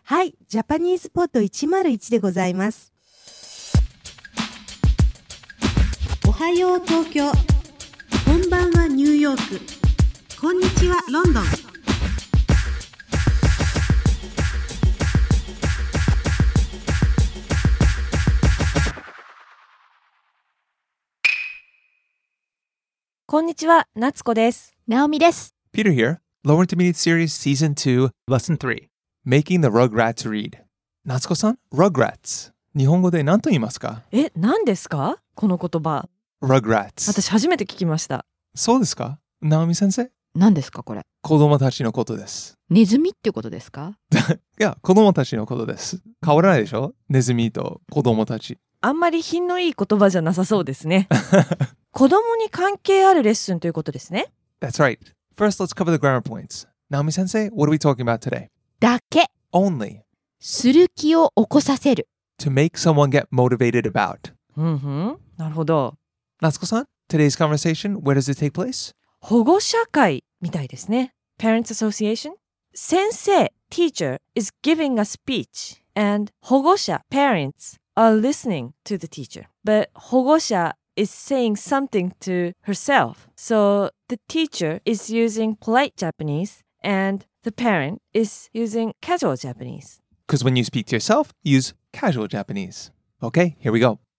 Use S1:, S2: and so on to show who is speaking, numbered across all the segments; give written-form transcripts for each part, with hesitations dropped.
S1: はい、ジャパニーズポット101でございます。おはよう東京。こんばんはニューヨーク。こんにちはロンドン。
S2: こんにちは、夏子です。
S3: ナオミです。
S4: Peter here. Lower Intermediate Series Season 2, Lesson 3. Making the Rugrats Read. 夏子さん、Rugrats。日本語で何と言いますか？
S2: 何ですか？この言葉。
S4: Rugrats。
S2: 私初めて聞きました。
S4: そうですか？ナオミ先生？
S3: 何ですかこれ？
S4: 子供たちのことです。
S3: ネズミってことですか？
S4: いや、子供たちのことです。変わらないでしょ？ネズミと子供たち。
S2: あんまり品のいい言葉じゃなさそうですね。子供に関係あるレッスンということですね。
S4: That's right. First, let's cover the grammar points. Naomi sensei, what are we talking about today?
S3: だけ。
S4: Only.
S3: する気を起こさせる。
S4: To make someone get motivated about.
S2: なるほど。
S4: 夏子さん、today's conversation, where does it take place?
S2: 保護者会みたいですね。Parents Association. 先生 teacher is giving a speech and 保護者 parents are listening to the teacher. But 保護者is saying something to herself. So the teacher is using polite Japanese and the parent is using casual Japanese.
S4: Because when you speak to yourself, use casual Japanese. Okay, here we go.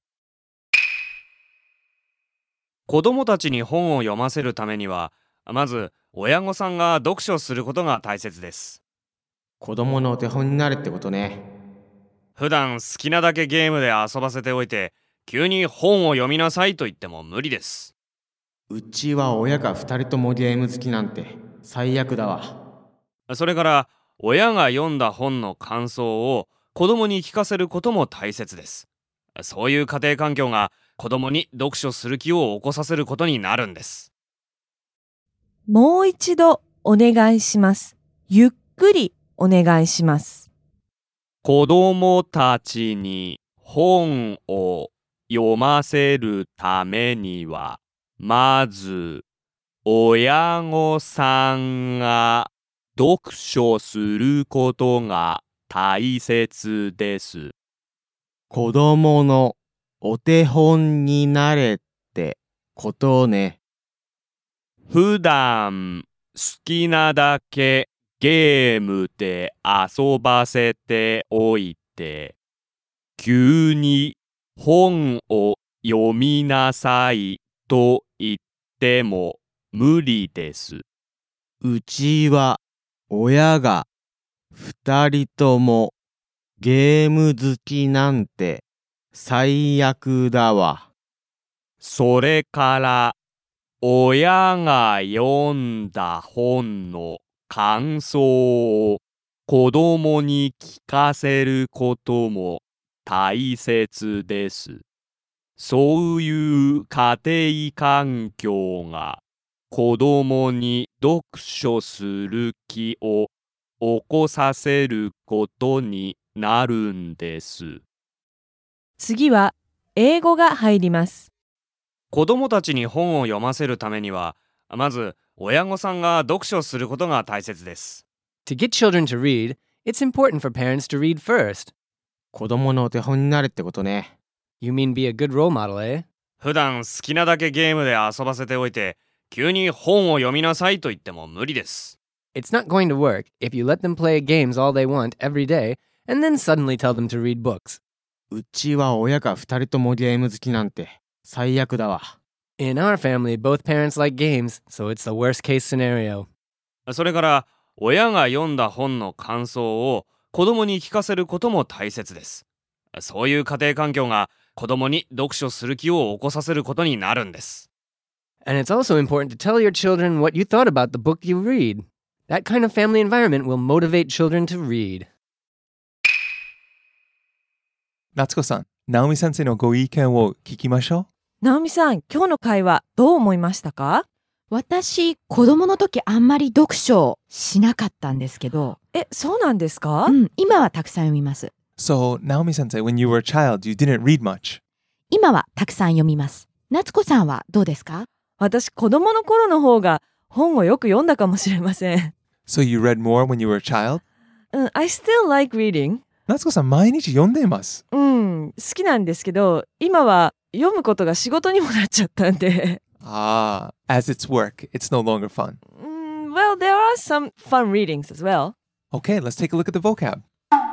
S5: 子供たちに本を読ませるためには、まず親御さんが読書することが大切です。
S6: 子供のお手本になるってことね。
S5: 普段好きなだけゲームで遊ばせておいて、急に本を読みなさいと言っても無理です。
S6: うちは親が2人ともゲーム好きなんて最悪だわ。
S5: それから親が読んだ本の感想を子供に聞かせることも大切です。そういう家庭環境が子供に読書する気を起こさせることになるんです。
S2: もう一度お願いします。ゆっくりお願いします。
S5: 子供たちに本を読ませるためには、まず親御さんが読書することが大切です。
S6: 子供のお手本になれってことね。
S5: 普段好きなだけゲームで遊ばせておいて、急に本を読みなさいと言っても無理です。
S6: うちは親が2人ともゲーム好きなんて最悪だわ。
S5: それから親が読んだ本の感想を子供に聞かせることも大切です。そういう家庭環境が子供に読書する気を起こさせることになるんです。
S2: 次は英語が入ります。
S5: 子供たちに本を読ませるためには、まず親御さんが読書することが大切です。
S7: To get children to read, it's important for parents to read first.
S6: 子供のお手本になるってことね。
S7: You mean be a good role model, eh?
S5: 普段好きなだけゲームで遊ばせておいて、急に本を読みなさいと言っても無理です。
S7: It's not going to work if you let them play games all they want every day and then suddenly tell them to read books.
S6: うちは親が2人ともゲーム好きなんて最悪だわ。
S7: In our family, both parents like games, so it's the worst case scenario.
S5: それから親が読んだ本の感想を子供に聞かせることも大切です。そういう家庭環境が子供に読書する気を起こさせることになるんです。
S7: And it's also important to tell your children what you thought about the book you read. That kind of family environment will motivate children to read.
S4: 夏子さん、ナオミ先生のご意見を聞きましょう。
S2: ナオミさん、今日の会話どう思いましたか？
S3: 私、子供の時あんまり読書しなかったんですけど。
S2: そうなんですか？
S3: 今はたくさん読みます。
S4: So, Naomi sensei, when you were a child, you didn't read much.
S3: 今はたくさん読みます。夏子さんはどうですか？
S2: 私、子供の頃の方が本をよく読んだかもしれません。
S4: So you read more when you were a child?
S2: I still like reading.
S4: 夏子さん、毎日読んでいます。
S2: 好きなんですけど、今は読むことが仕事にもなっちゃったんで。
S4: As it's work, it's no longer fun.
S2: Well, there are some fun readings as well.
S4: Okay, let's take a look at the vocab.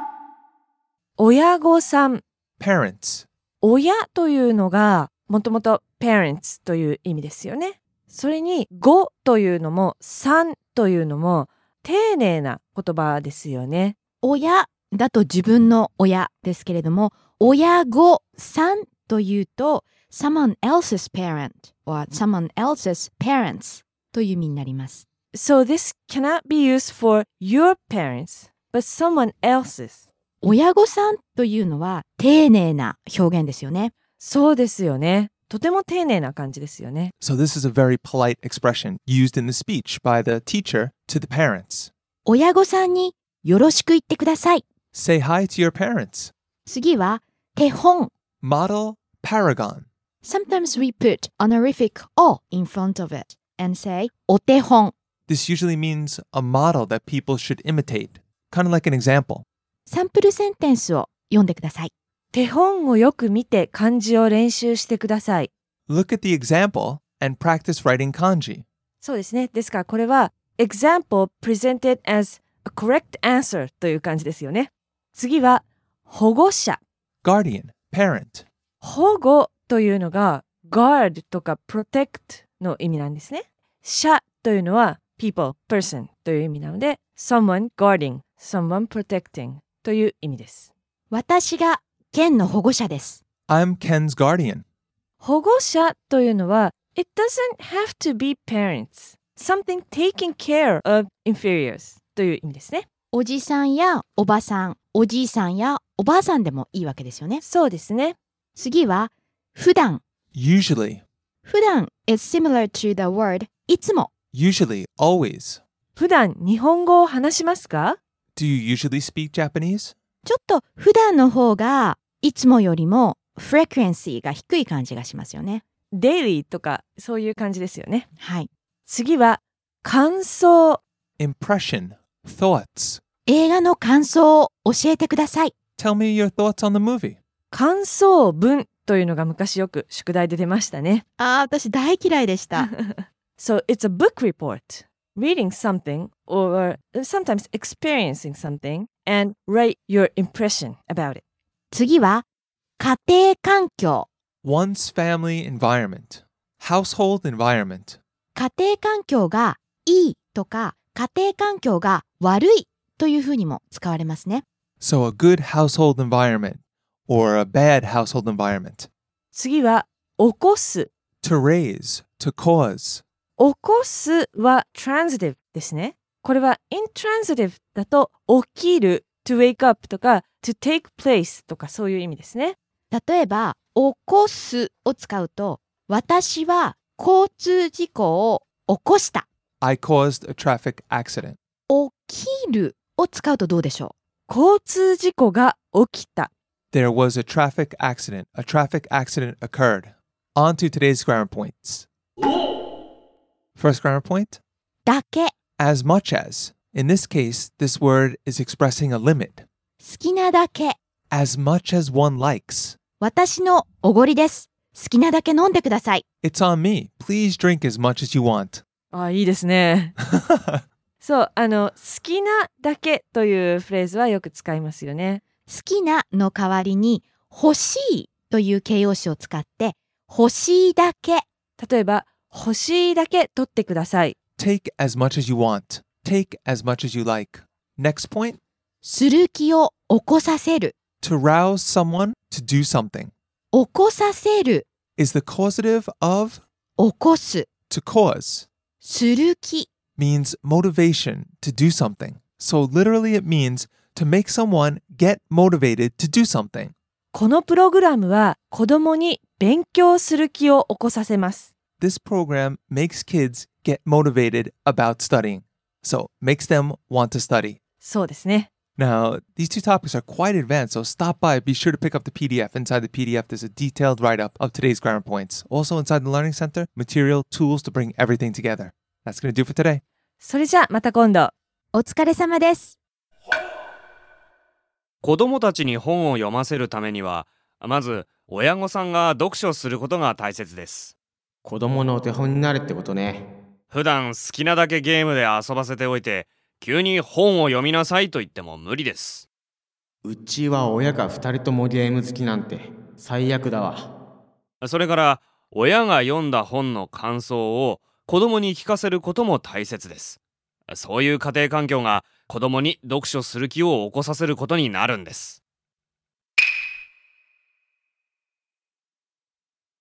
S2: 親御さん。
S4: Parents.
S2: 親というのがもともと parents という意味ですよね。それにごというのもさんというのも丁寧な言葉ですよね。
S3: 親だと自分の親ですけれども、親御さんというと someone else's parent or someone else's parents という意味になります。
S2: So this cannot be used for your parents, but someone else's.
S3: 親御さんというのは丁寧な表現ですよね。
S2: そうですよね。とても丁寧な感じですよね。
S4: So this is a very polite expression used in the speech by the teacher to the parents.
S3: 親御さんによろしく言ってください。
S4: Say hi to your parents.
S3: 次は手本。
S4: Model paragon.
S3: Sometimes we put honorific o in front of it and say お手本。
S4: This usually means a model that people should imitate, kind of like an example.
S3: サンプルセンテンスを読んでください。
S2: 手本をよく見て漢字を練習してください。
S4: Look at the example and practice writing kanji.
S2: そうですね。ですからこれは example presented as a correct answer という感じですよね。次は保護者。
S4: Guardian, parent.
S2: 保護というのが guard とか protect の意味なんですね。者というのは people, person という意味なので someone guarding, someone protecting という意味です。
S3: 私がケンの保護者です。
S4: I'm Ken's guardian.
S2: 保護者というのは it doesn't have to be parents, something taking care of inferiors という意味ですね。
S3: おじさんやおばさん、おじいさんやおばあさんでもいいわけですよね。
S2: そうですね。
S3: 次は普段。
S4: Usually.
S3: 普段 is similar to the word いつも。
S4: Usually, always.
S2: 普段日本語を話しますか？
S4: Do you usually speak Japanese?
S3: ちょっと普段の方がいつもよりもフレクエンシーが低い感じがしますよね。
S2: daily とかそういう感じですよね。
S3: はい。
S2: 次は感想。
S4: Impression, thoughts.
S3: 映画の感想を教えてください。
S4: Tell me your thoughts on the movie.
S2: 感想文というのが昔よく宿題で出ましたね。
S3: 私大嫌いでした。
S2: So it's a book report. Reading something or sometimes experiencing something and write your impression about it.
S3: 次は家庭環境。
S4: One's family environment. Household environment.
S3: 家庭環境がいいとか家庭環境が悪いというふうにも使われますね。
S4: So a good household environment or a bad household environment.
S2: 次は起こす。
S4: To raise, to cause.
S2: 起こすは transitive ですね。これは intransitive だと起きる to wake up とか to take place とかそういう意味ですね。
S3: 例えば起こすを使うと私は交通事故を起こした。
S4: I caused a traffic accident.
S3: 起きるを使うとどうでしょ
S2: う？交通事故が起きた。
S4: There was a traffic accident. A traffic accident occurred. On to today's grammar points. First grammar point.
S3: だけ。
S4: As much as. In this case, this word is expressing a limit.
S3: 好きなだけ。
S4: As much as one likes.
S3: 私のおごりです。好きなだけ飲んでください。
S4: It's on me. Please drink as much as you want.
S2: いいですね。そう、好きなだけというフレーズはよく使いますよね。
S3: 好きなの代わりに欲しいという形容詞を使って欲しいだけ。
S2: 例えば欲しいだけ取ってください。
S4: Take as much as you want. Take as much as you like. Next point.
S3: する気を起こさせる。
S4: To rouse someone to do something.
S3: 起こさせる
S4: is the causative of
S3: 起こす。
S4: to cause.
S3: する気
S4: means motivation to do something. So literally it means to make someone get motivated to do something.
S2: このプログラムは子供に勉強する気を起こさせます。
S4: This program makes kids get motivated about studying. So makes them want to study.
S2: そうですね。
S4: Now, these two topics are quite advanced, so stop by. Be sure to pick up the PDF. Inside the PDF, there's a detailed write-up of today's grammar points. Also inside the Learning Center, material, tools to bring everything together. That's going to do it for today.
S2: それじゃあまた今度。
S3: お疲れ様です。
S5: 子供たちに本を読ませるためには、まず親御さんが読書することが大切です。
S6: 子供のお手本になるってことね。
S5: 普段好きなだけゲームで遊ばせておいて、急に本を読みなさいと言っても無理です。
S6: うちは親が2人ともゲーム好きなんて最悪だわ。
S5: それから親が読んだ本の感想を子供に聞かせることも大切です。そういう家庭環境が子供に読書する気を起こさせることになるんです。